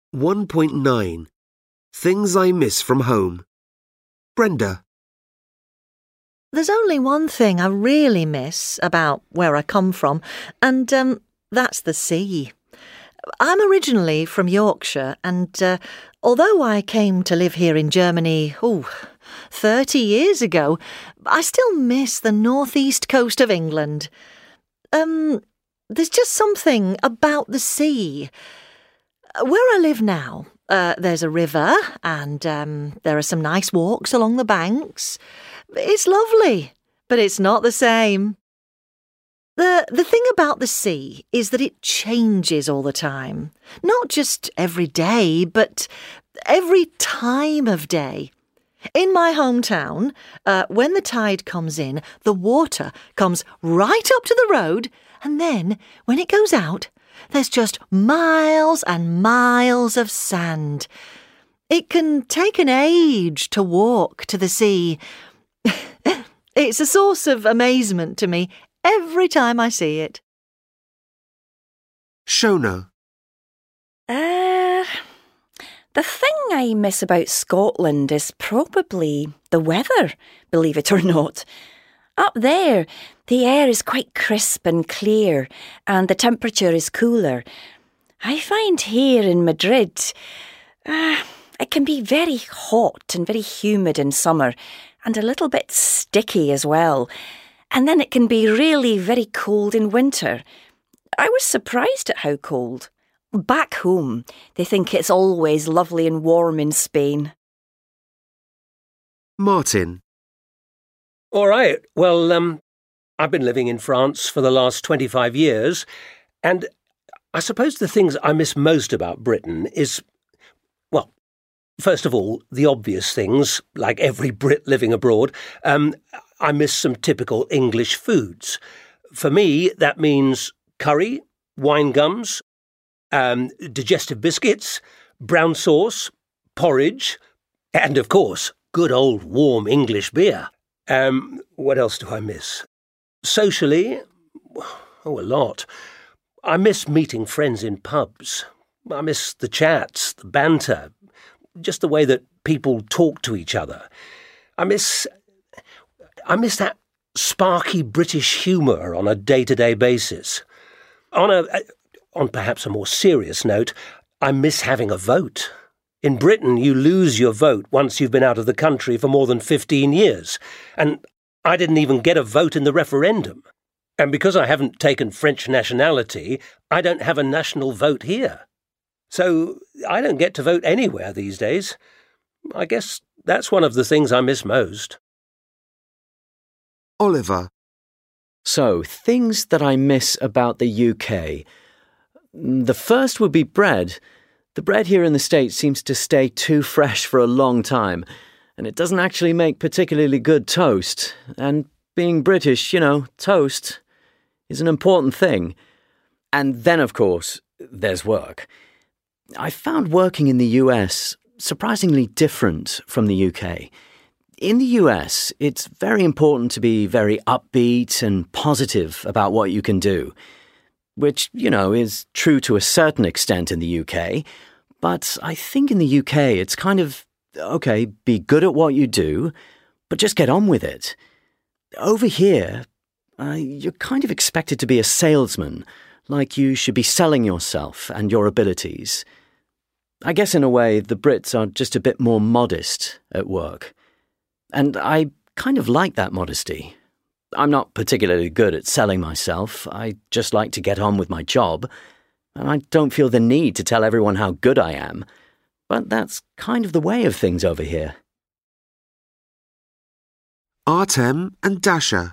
1.9 Things I Miss from Home. Brenda. There's only one thing I really miss about where I come from, and that's the sea. I'm originally from Yorkshire, and although I came to live here in Germany, 30 years ago, I still miss the northeast coast of England. There's just something about the sea. Where I live now, there's a river, and there are some nice walks along the banks. It's lovely, but it's not the same. The thing about the sea is that it changes all the time. Not just every day, but every time of day. In my hometown, when the tide comes in, the water comes right up to the road, and then, when it goes out, there's just miles and miles of sand. It can take an age to walk to the sea. It's a source of amazement to me every time I see it. Shona. The thing I miss about Scotland is probably the weather, believe it or not. Up there, the air is quite crisp and clear, and the temperature is cooler. I find here in Madrid, it can be very hot and very humid in summer, and a little bit sticky as well. And then it can be really very cold in winter. I was surprised at how cold. Back home, they think it's always lovely and warm in Spain. Martin. All right. Well, I've been living in France for the last 25 years, and I suppose the things I miss most about Britain is, well, first of all, the obvious things, like every Brit living abroad. I miss some typical English foods. For me, that means curry, wine gums, digestive biscuits, brown sauce, porridge, and, of course, good old warm English beer. What else do I miss? Socially, a lot. I miss meeting friends in pubs. I miss the chats, the banter, just the way that people talk to each other. I miss that sparky British humour on a day-to-day basis. On perhaps a more serious note, I miss having a vote. In Britain, you lose your vote once you've been out of the country for more than 15 years. And I didn't even get a vote in the referendum. And because I haven't taken French nationality, I don't have a national vote here. So I don't get to vote anywhere these days. I guess that's one of the things I miss most. Oliver. So, things that I miss about the UK. The first would be bread. The bread here in the States seems to stay too fresh for a long time, and it doesn't actually make particularly good toast. And being British, toast is an important thing. And then, of course, there's work. I found working in the US surprisingly different from the UK. In the US, it's very important to be very upbeat and positive about what you can do, which, is true to a certain extent in the UK. But I think in the UK, it's kind of, okay, be good at what you do, but just get on with it. Over here, you're kind of expected to be a salesman, like you should be selling yourself and your abilities. I guess in a way, the Brits are just a bit more modest at work. And I kind of like that modesty. I'm not particularly good at selling myself. I just like to get on with my job. And I don't feel the need to tell everyone how good I am. But that's kind of the way of things over here. Artem and Dasha.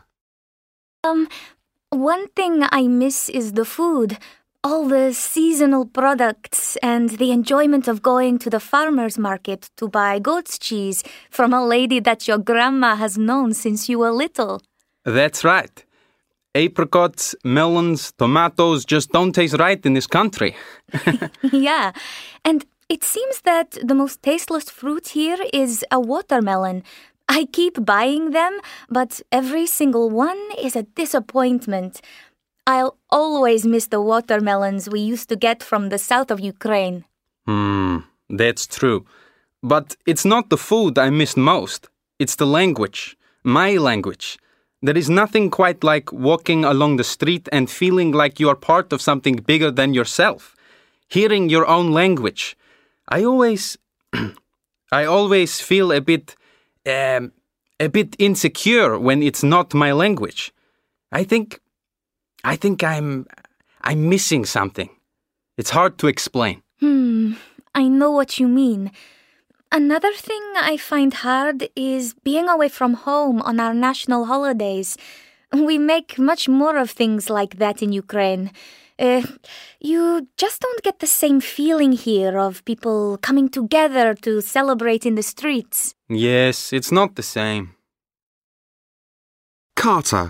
One thing I miss is the food. All the seasonal products and the enjoyment of going to the farmer's market to buy goat's cheese from a lady that your grandma has known since you were little. That's right. Apricots, melons, tomatoes just don't taste right in this country. Yeah, and it seems that the most tasteless fruit here is a watermelon. I keep buying them, but every single one is a disappointment. I'll always miss the watermelons we used to get from the south of Ukraine. That's true. But it's not the food I miss most. It's the language. My language. There is nothing quite like walking along the street and feeling like you are part of something bigger than yourself. Hearing your own language. I always feel a bit insecure when it's not my language. I think I'm missing something. It's hard to explain. I know what you mean. Another thing I find hard is being away from home on our national holidays. We make much more of things like that in Ukraine. You just don't get the same feeling here of people coming together to celebrate in the streets. Yes, it's not the same. Carter.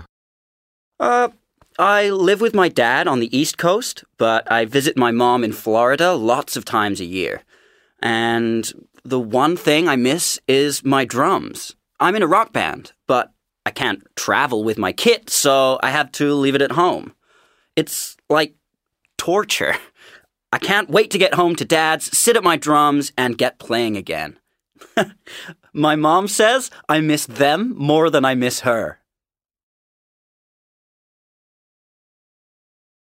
I live with my dad on the East Coast, but I visit my mom in Florida lots of times a year. And the one thing I miss is my drums. I'm in a rock band, but I can't travel with my kit, so I have to leave it at home. It's like torture. I can't wait to get home to Dad's, sit at my drums, and get playing again. My mom says I miss them more than I miss her.